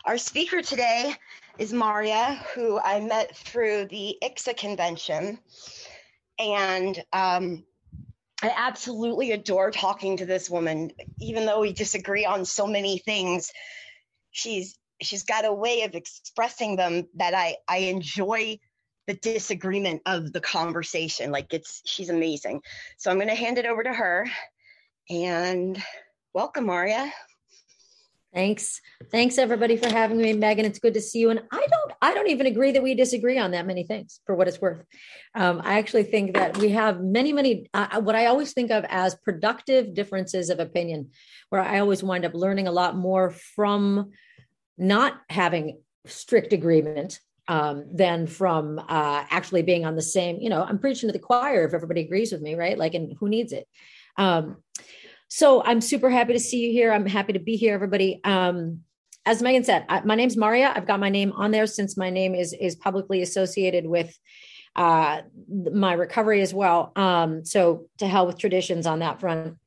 Our speaker today is Maria, who I met through the ICSA convention. And I absolutely adore talking to this woman, even though we disagree on so many things. She's got a way of expressing them that I enjoy the disagreement of the conversation. She's amazing. So I'm going to hand it over to her. And welcome, Maria. Thanks everybody for having me, Megan. It's good to see you. And I don't even agree that we disagree on that many things, for what it's worth. I actually think that we have many, what I always think of as productive differences of opinion, where I always wind up learning a lot more from not having strict agreement than from actually being on the same, I'm preaching to the choir if everybody agrees with me, right? And who needs it? So I'm super happy to see you here. I'm happy to be here, everybody. As Megan said, my name's Maria. I've got my name on there since my name is publicly associated with my recovery as well. So to hell with traditions on that front.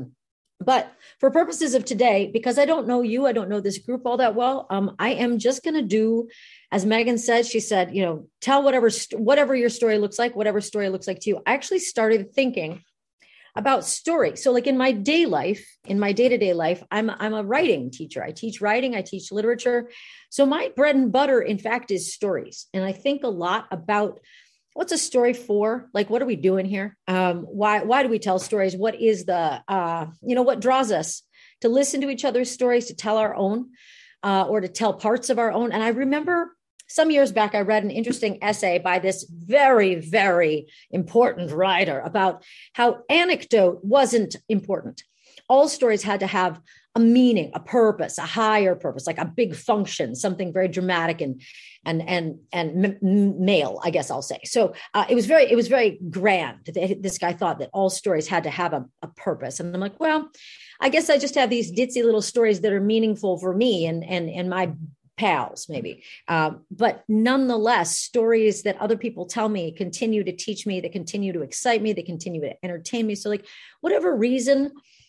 But for purposes of today, because I don't know you, I don't know this group all that well, I am just going to do, as Megan said, she said, tell whatever your story looks like, whatever story looks like to you. I actually started thinking about story. So in my day-to-day life, I'm a writing teacher. I teach writing, I teach literature. So my bread and butter, in fact, is stories. And I think a lot about what's a story for? What are we doing here? Why do we tell stories? What is what draws us to listen to each other's stories, to tell our own, or to tell parts of our own? And I remember some years back, I read an interesting essay by this very, very important writer about how anecdote wasn't important. All stories had to have a meaning, a purpose, a higher purpose, like a big function, something very dramatic and male, I guess I'll say. So it was very grand. This guy thought that all stories had to have a purpose. And I'm like, well, I guess I just have these ditzy little stories that are meaningful for me and my pals, maybe. But nonetheless, stories that other people tell me continue to teach me, that continue to excite me, that continue to entertain me. So whatever reason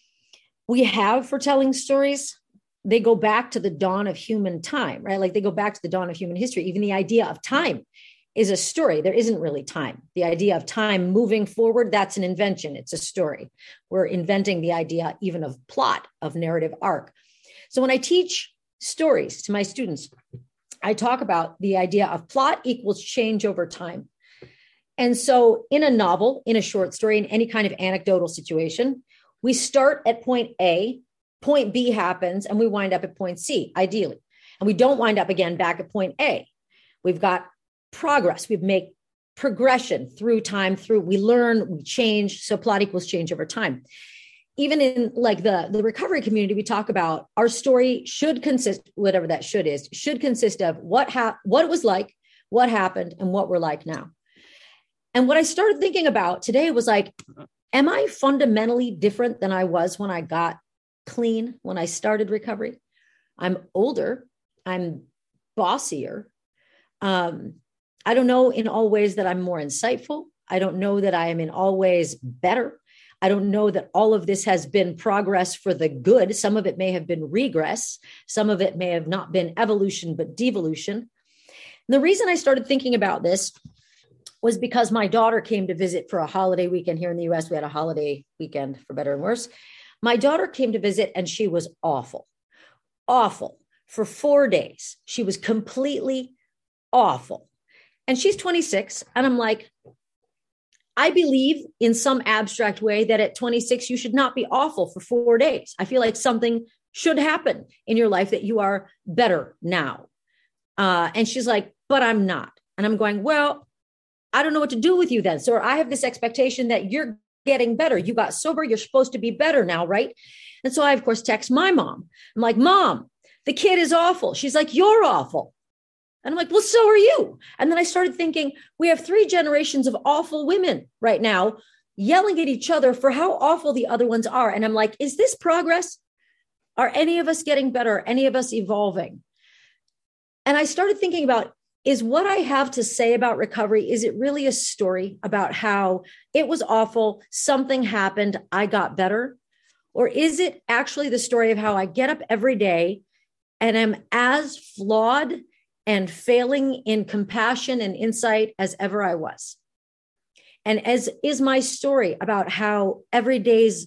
we have for telling stories, they go back to the dawn of human time, right? They go back to the dawn of human history. Even the idea of time is a story. There isn't really time. The idea of time moving forward, that's an invention. It's a story. We're inventing the idea even of plot, of narrative arc. So when I teach stories to my students, I talk about the idea of plot equals change over time. And so in a novel, in a short story, in any kind of anecdotal situation, we start at point A, point B happens, and we wind up at point C, ideally. And we don't wind up again back at point A. We've got progress. We make progression through time, we learn, we change. So plot equals change over time. Even in the recovery community, we talk about our story should consist, whatever that should consist of what it was like, what happened, and what we're like now. And what I started thinking about today was am I fundamentally different than I was when I got clean, when I started recovery? I'm older, I'm bossier. I don't know in all ways that I'm more insightful. I don't know that I am in all ways better. I don't know that all of this has been progress for the good. Some of it may have been regress. Some of it may have not been evolution, but devolution. And the reason I started thinking about this was because my daughter came to visit for a holiday weekend here in the US. We had a holiday weekend, for better and worse. My daughter came to visit and she was awful for 4 days. She was completely awful. And she's 26. And I'm like, I believe in some abstract way that at 26, you should not be awful for 4 days. I feel like something should happen in your life that you are better now. And she's like, but I'm not. And I'm going, well, I don't know what to do with you then. So I have this expectation that you're getting better. You got sober. You're supposed to be better now, right? And so I, of course, text my mom. I'm like, Mom, the kid is awful. She's like, you're awful. And I'm like, well, so are you. And then I started thinking, we have 3 generations of awful women right now yelling at each other for how awful the other ones are. And I'm like, is this progress? Are any of us getting better? Any of us evolving? And I started thinking about, is what I have to say about recovery, is it really a story about how it was awful, something happened, I got better? Or is it actually the story of how I get up every day and am as flawed and failing in compassion and insight as ever I was. And as is my story about how every day's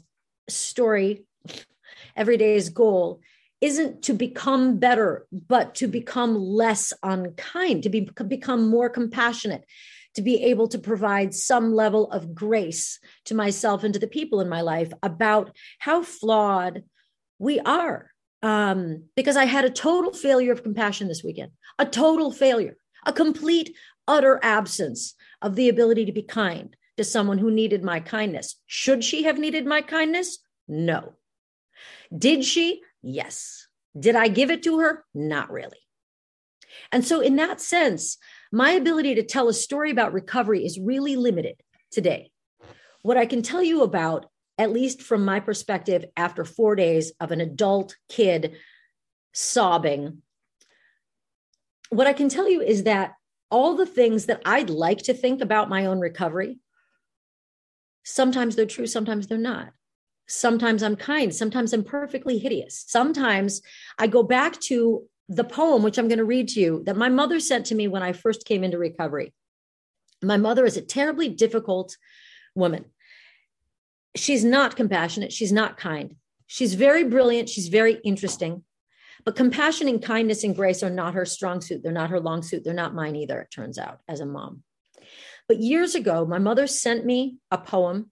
goal isn't to become better, but to become less unkind, to become more compassionate, to be able to provide some level of grace to myself and to the people in my life about how flawed we are. Because I had a total failure of compassion this weekend, a total failure, a complete, utter absence of the ability to be kind to someone who needed my kindness. Should she have needed my kindness? No. Did she? Yes. Did I give it to her? Not really. And so in that sense, my ability to tell a story about recovery is really limited today. What I can tell you about, at least from my perspective, after 4 days of an adult kid sobbing, what I can tell you is that all the things that I'd like to think about my own recovery, sometimes they're true, sometimes they're not. Sometimes I'm kind, sometimes I'm perfectly hideous. Sometimes I go back to the poem, which I'm going to read to you, that my mother sent to me when I first came into recovery. My mother is a terribly difficult woman. She's not compassionate. She's not kind. She's very brilliant. She's very interesting. But compassion and kindness and grace are not her strong suit. They're not her long suit. They're not mine either, it turns out, as a mom. But years ago, my mother sent me a poem.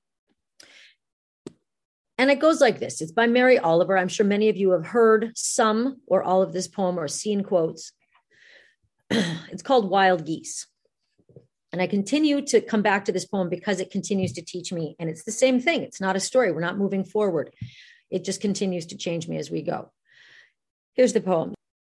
And it goes like this. It's by Mary Oliver. I'm sure many of you have heard some or all of this poem or seen quotes. It's called Wild Geese. And I continue to come back to this poem because it continues to teach me. And it's the same thing. It's not a story. We're not moving forward. It just continues to change me as we go. Here's the poem.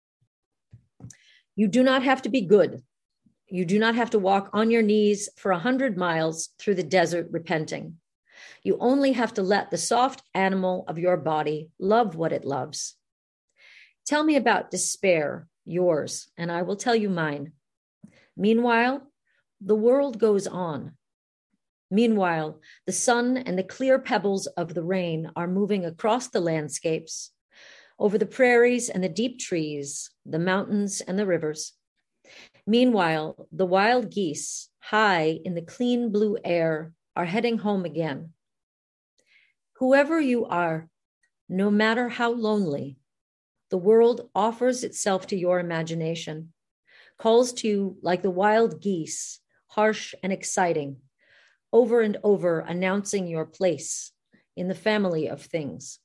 You do not have to be good. You do not have to walk on your knees for 100 miles through the desert repenting. You only have to let the soft animal of your body love what it loves. Tell me about despair, yours, and I will tell you mine. Meanwhile, the world goes on. Meanwhile, the sun and the clear pebbles of the rain are moving across the landscapes, over the prairies and the deep trees, the mountains and the rivers. Meanwhile, the wild geese, high in the clean blue air, are heading home again. Whoever you are, no matter how lonely, the world offers itself to your imagination, calls to you like the wild geese, harsh and exciting, over and over announcing your place in the family of things.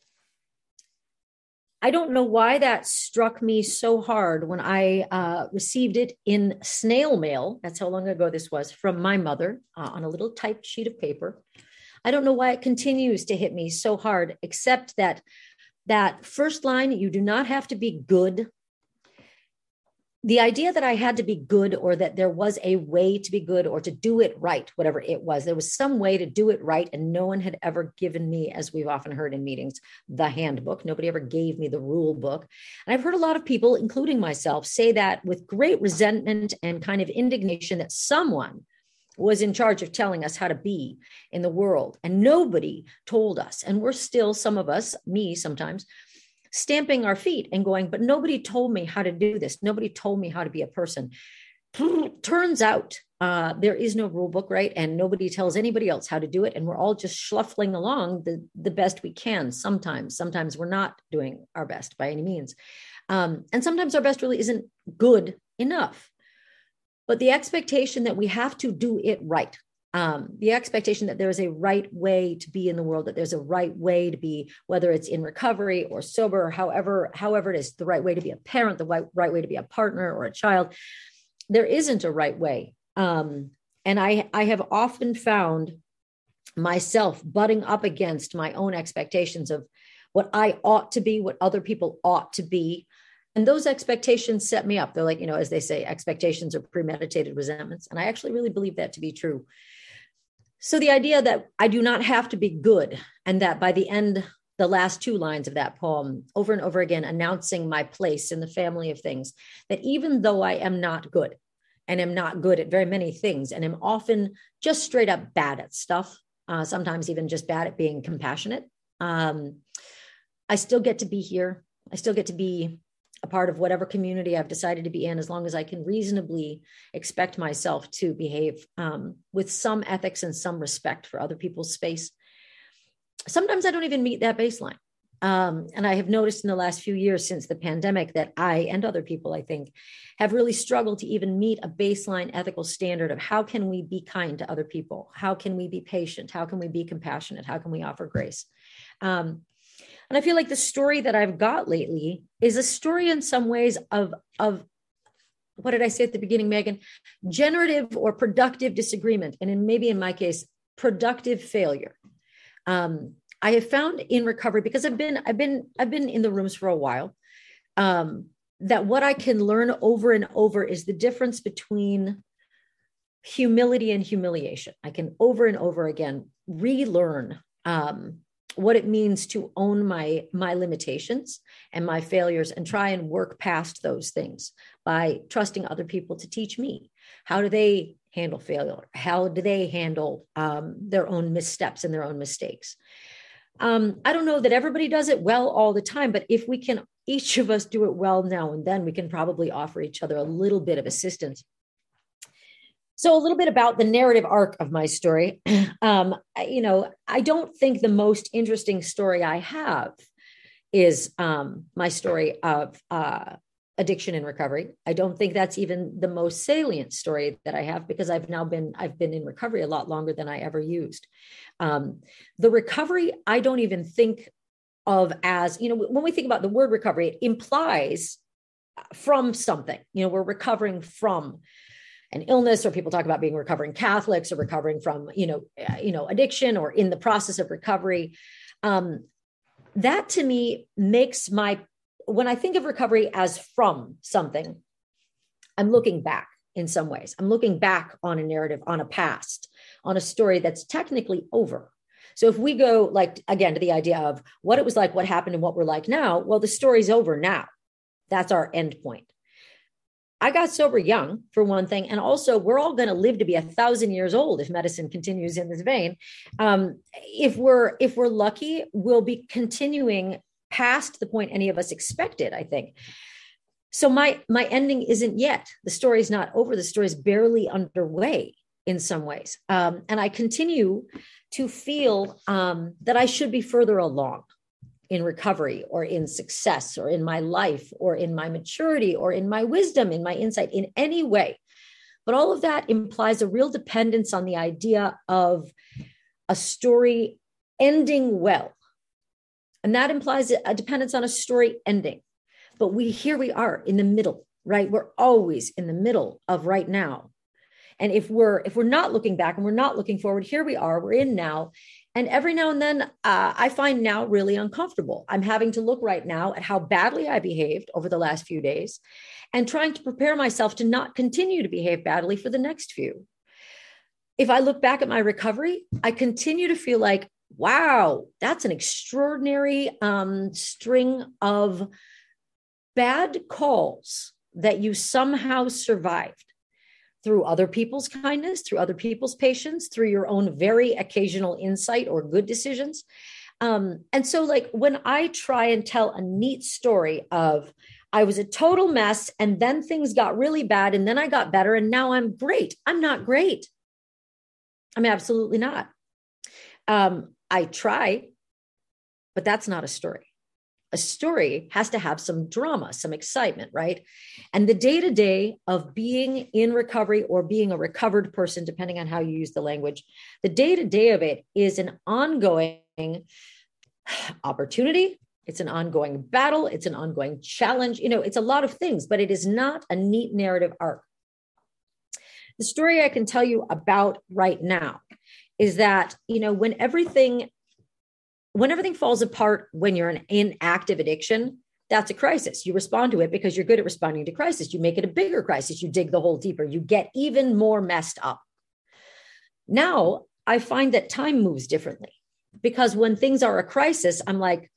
I don't know why that struck me so hard when I received it in snail mail. That's how long ago this was, from my mother on a little typed sheet of paper. I don't know why it continues to hit me so hard, except that that first line, you do not have to be good. The idea that I had to be good, or that there was a way to be good or to do it right, whatever it was, there was some way to do it right. And no one had ever given me, as we've often heard in meetings, the handbook. Nobody ever gave me the rule book. And I've heard a lot of people, including myself, say that with great resentment and kind of indignation that someone was in charge of telling us how to be in the world. And nobody told us. And we're still, some of us, me sometimes, stamping our feet and going, but nobody told me how to do this. Nobody told me how to be a person. Turns out there is no rule book, right? And nobody tells anybody else how to do it. And we're all just shuffling along the best we can. Sometimes we're not doing our best by any means. And sometimes our best really isn't good enough. But the expectation that we have to do it right, the expectation that there is a right way to be in the world, that there's a right way to be, whether it's in recovery or sober, or however it is, the right way to be a parent, the right way to be a partner or a child, there isn't a right way. And I have often found myself butting up against my own expectations of what I ought to be, what other people ought to be. And those expectations set me up. They're like, as they say, expectations are premeditated resentments. And I actually really believe that to be true. So the idea that I do not have to be good, and that by the end, the last two lines of that poem, over and over again, announcing my place in the family of things, that even though I am not good, and am not good at very many things, and am often just straight up bad at stuff, sometimes even just bad at being compassionate, I still get to be here. I still get to be a part of whatever community I've decided to be in, as long as I can reasonably expect myself to behave with some ethics and some respect for other people's space. Sometimes I don't even meet that baseline. And I have noticed in the last few years since the pandemic that I and other people, I think, have really struggled to even meet a baseline ethical standard of how can we be kind to other people? How can we be patient? How can we be compassionate? How can we offer grace? And I feel like the story that I've got lately is a story in some ways of what did I say at the beginning, Megan? Generative or productive disagreement. And maybe in my case, productive failure. I have found in recovery, because I've been in the rooms for a while, that what I can learn over and over is the difference between humility and humiliation. I can over and over again relearn what it means to own my limitations and my failures and try and work past those things by trusting other people to teach me. How do they handle failure? How do they handle their own missteps and their own mistakes? I don't know that everybody does it well all the time, but if we can, each of us do it well now and then, we can probably offer each other a little bit of assistance. So a little bit about the narrative arc of my story. I don't think the most interesting story I have is my story of addiction and recovery. I don't think that's even the most salient story that I have, because I've been in recovery a lot longer than I ever used. The recovery, I don't even think of as, when we think about the word recovery, it implies from something, we're recovering from an illness, or people talk about being recovering Catholics or recovering from, addiction or in the process of recovery. That to me makes when I think of recovery as from something, I'm looking back in some ways. I'm looking back on a narrative, on a past, on a story that's technically over. So if we go again to the idea of what it was like, what happened, and what we're like now, well, the story's over now. That's our end point. I got sober young, for one thing. And also, we're all going to live to be 1,000 years old if medicine continues in this vein. If we're lucky, we'll be continuing past the point any of us expected, I think. So my ending isn't yet. The story's not over. The story's barely underway in some ways. And I continue to feel that I should be further along in recovery, or in success, or in my life, or in my maturity, or in my wisdom, in my insight, in any way. But all of that implies a real dependence on the idea of a story ending well. And that implies a dependence on a story ending. But here we are in the middle, right? We're always in the middle of right now. And if we're not looking back and we're not looking forward, here we are, we're in now. And every now and then I find now really uncomfortable. I'm having to look right now at how badly I behaved over the last few days and trying to prepare myself to not continue to behave badly for the next few. If I look back at my recovery, I continue to feel like, wow, that's an extraordinary string of bad calls that you somehow survived through other people's kindness, through other people's patience, through your own very occasional insight or good decisions. And so when I try and tell a neat story of, I was a total mess and then things got really bad and then I got better and now I'm great. I'm not great. I'm absolutely not. I try, but that's not a story. A story has to have some drama, some excitement, right? And the day-to-day of being in recovery or being a recovered person, depending on how you use the language, the day-to-day of it is an ongoing opportunity. It's an ongoing battle. It's an ongoing challenge. It's a lot of things, but it is not a neat narrative arc. The story I can tell you about right now is that, when everything falls apart when you're in active addiction, that's a crisis. You respond to it because you're good at responding to crisis. You make it a bigger crisis. You dig the hole deeper. You get even more messed up. Now, I find that time moves differently, because when things are a crisis, I'm like,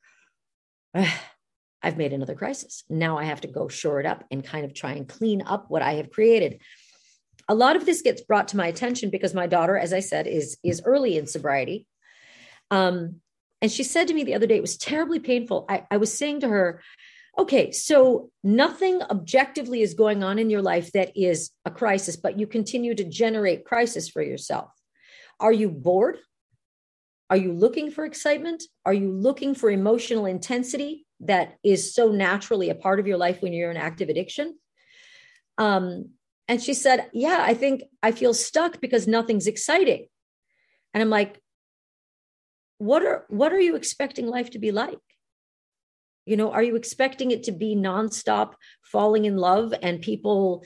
I've made another crisis. Now I have to go shore it up and kind of try and clean up what I have created. A lot of this gets brought to my attention because my daughter, as I said, is early in sobriety. And she said to me the other day, it was terribly painful. I was saying to her, Okay, so nothing objectively is going on in your life that is a crisis, but you continue to generate crisis for yourself. Are you bored? Are you looking for excitement? Are you looking for emotional intensity that is so naturally a part of your life when you're in active addiction? And she said, yeah, I think I feel stuck because nothing's exciting. And I'm like, what are you expecting life to be like? You know, are you expecting it to be nonstop falling in love and people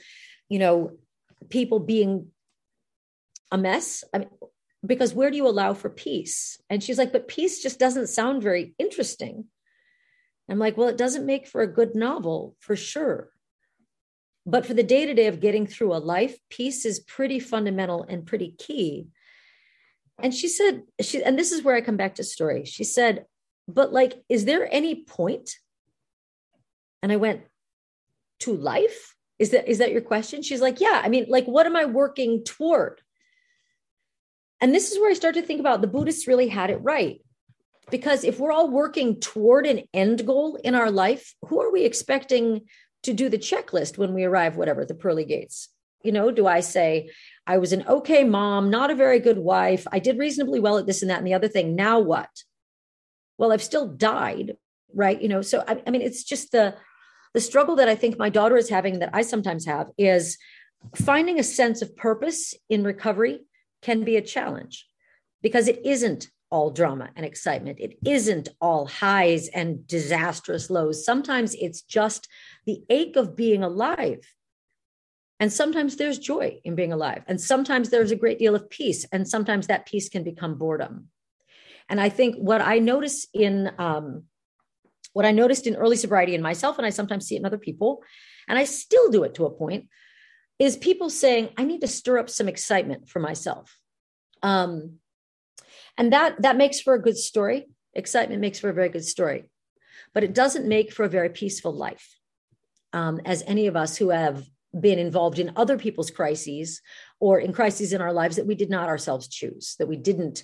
being a mess? I mean, because where do you allow for peace? And she's like, but peace just doesn't sound very interesting. I'm like, well, it doesn't make for a good novel for sure. But for the day-to-day of getting through a life, peace is pretty fundamental and pretty key. And she said, and this is where I come back to story. She said, but like, is there any point? And I went, to life? Is that your question? She's like, yeah. I mean, like, what am I working toward? And this is where I start to think about the Buddhists really had it right. Because if we're all working toward an end goal in our life, who are we expecting to do the checklist when we arrive, whatever, the pearly gates? You know, do I say, I was an okay mom, not a very good wife. I did reasonably well at this and that and the other thing. Now what? Well, I've still died, right? You know, so I mean, it's just the struggle that I think my daughter is having, that I sometimes have, is finding a sense of purpose in recovery can be a challenge, because it isn't all drama and excitement. It isn't all highs and disastrous lows. Sometimes it's just the ache of being alive. And sometimes there's joy in being alive. And sometimes there's a great deal of peace. And sometimes that peace can become boredom. And I think what I noticed in early sobriety in myself, and I sometimes see it in other people, and I still do it to a point, is people saying, I need to stir up some excitement for myself. And that makes for a good story. Excitement makes for a very good story, but it doesn't make for a very peaceful life. As any of us who have been involved in other people's crises or in crises in our lives that we did not ourselves choose, that we didn't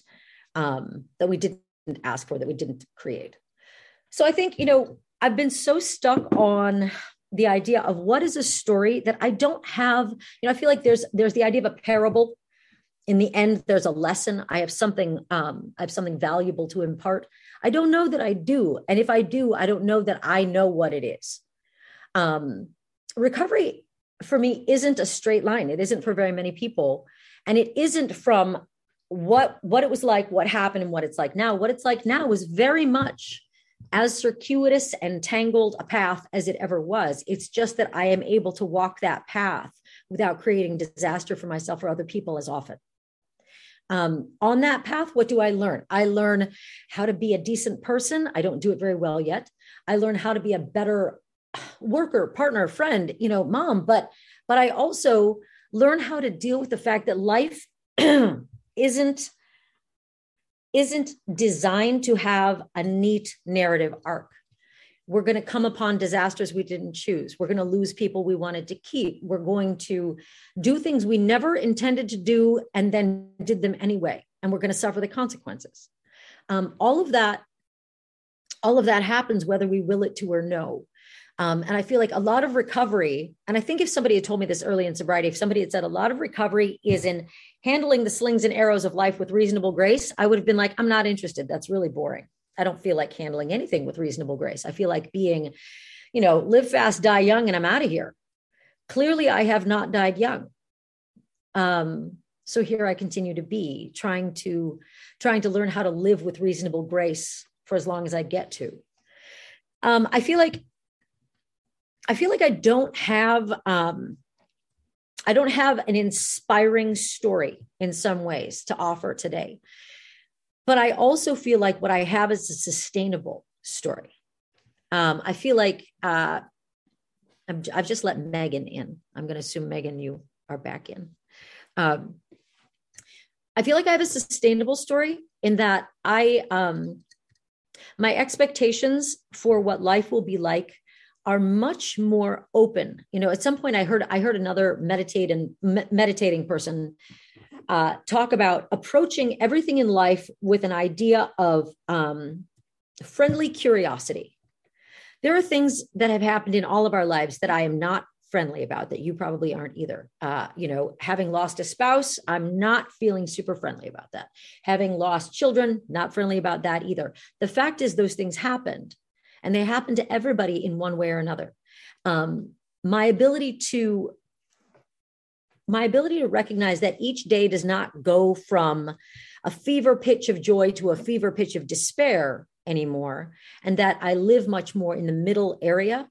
ask for, that we didn't create. So I think, I've been so stuck on the idea of what is a story that I don't have. I feel like there's the idea of a parable. In the end, there's a lesson. I have something valuable to impart. I don't know that I do. And if I do, I don't know that I know what it is. Recovery for me isn't a straight line. It isn't for very many people. And it isn't from what it was like, what happened, and what it's like now. What it's like now is very much as circuitous and tangled a path as it ever was. It's just that I am able to walk that path without creating disaster for myself or other people as often. On that path, what do I learn? I learn how to be a decent person. I don't do it very well yet. I learn how to be a better worker, partner, friend, mom, but I also learn how to deal with the fact that life isn't designed to have a neat narrative arc. We're going to come upon disasters we didn't choose. We're going to lose people we wanted to keep. We're going to do things we never intended to do and then did them anyway. And we're going to suffer the consequences. All of that happens whether we will it to or no. And I feel like a lot of recovery, and I think if somebody had told me this early in sobriety, if somebody had said a lot of recovery is in handling the slings and arrows of life with reasonable grace, I would have been like, I'm not interested. That's really boring. I don't feel like handling anything with reasonable grace. I feel like being, live fast, die young, and I'm out of here. Clearly, I have not died young. So here I continue to be trying to learn how to live with reasonable grace for as long as I get to. I feel like I don't have an inspiring story in some ways to offer today. But I also feel like what I have is a sustainable story. I feel like I've just let Megan in. I'm going to assume, Megan, you are back in. I feel like I have a sustainable story in that my expectations for what life will be like are much more open. At some point I heard another meditating person talk about approaching everything in life with an idea of friendly curiosity. There are things that have happened in all of our lives that I am not friendly about, that you probably aren't either. Having lost a spouse, I'm not feeling super friendly about that. Having lost children, not friendly about that either. The fact is, those things happened, and they happen to everybody in one way or another. My ability to recognize that each day does not go from a fever pitch of joy to a fever pitch of despair anymore, and that I live much more in the middle area.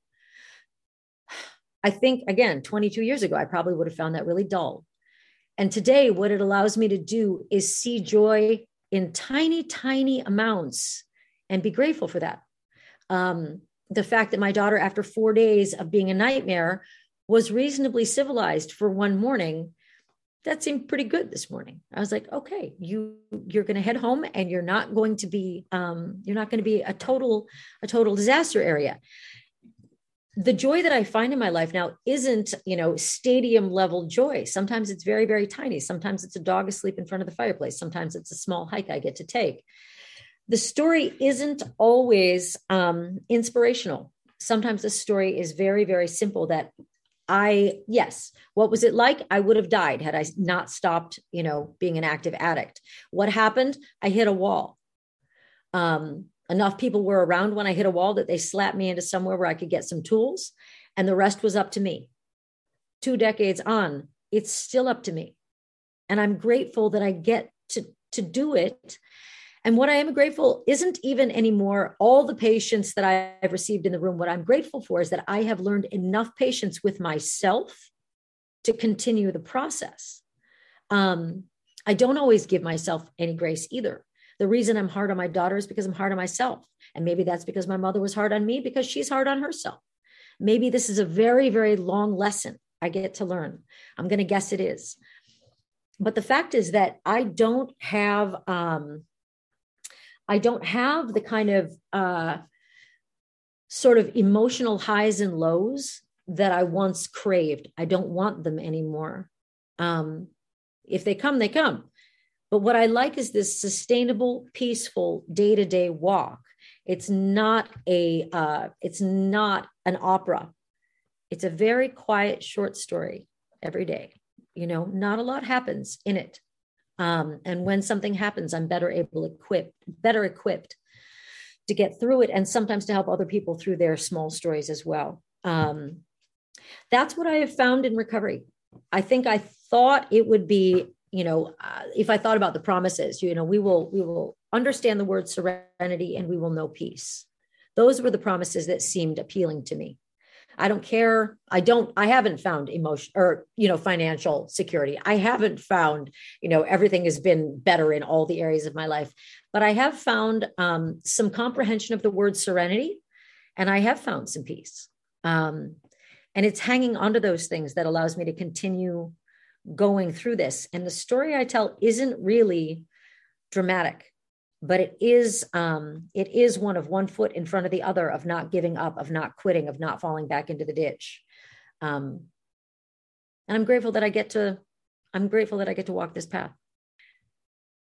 I think, again, 22 years ago, I probably would have found that really dull. And today, what it allows me to do is see joy in tiny, tiny amounts and be grateful for that. The fact that my daughter, after 4 days of being a nightmare, was reasonably civilized for one morning, that seemed pretty good this morning. I was like, okay, you're going to head home, and you're not going to be a total disaster area. The joy that I find in my life now isn't, stadium level joy. Sometimes it's very, very tiny. Sometimes it's a dog asleep in front of the fireplace. Sometimes it's a small hike I get to take. The story isn't always inspirational. Sometimes the story is very, very simple, that what was it like? I would have died had I not stopped, being an active addict. What happened? I hit a wall. Enough people were around when I hit a wall that they slapped me into somewhere where I could get some tools, and the rest was up to me. 2 decades on, it's still up to me. And I'm grateful that I get to do it. And what I am grateful isn't even anymore all the patience that I've received in the room. What I'm grateful for is that I have learned enough patience with myself to continue the process. I don't always give myself any grace either. The reason I'm hard on my daughter is because I'm hard on myself. And maybe that's because my mother was hard on me, because she's hard on herself. Maybe this is a very, very long lesson I get to learn. I'm going to guess it is. But the fact is that I don't have the kind of sort of emotional highs and lows that I once craved. I don't want them anymore. If they come, they come. But what I like is this sustainable, peaceful day-to-day walk. It's not an opera. It's a very quiet, short story every day. Not a lot happens in it. And when something happens, I'm better equipped to get through it, and sometimes to help other people through their small stories as well. That's what I have found in recovery. I think I thought it would be, if I thought about the promises, we will understand the word serenity, and we will know peace. Those were the promises that seemed appealing to me. I don't care. I haven't found emotion or, financial security. I haven't found, everything has been better in all the areas of my life, but I have found some comprehension of the word serenity, and I have found some peace. And it's hanging onto those things that allows me to continue going through this. And the story I tell isn't really dramatic, but it is one of one foot in front of the other, of not giving up, of not quitting, of not falling back into the ditch. And I'm grateful that I get to walk this path.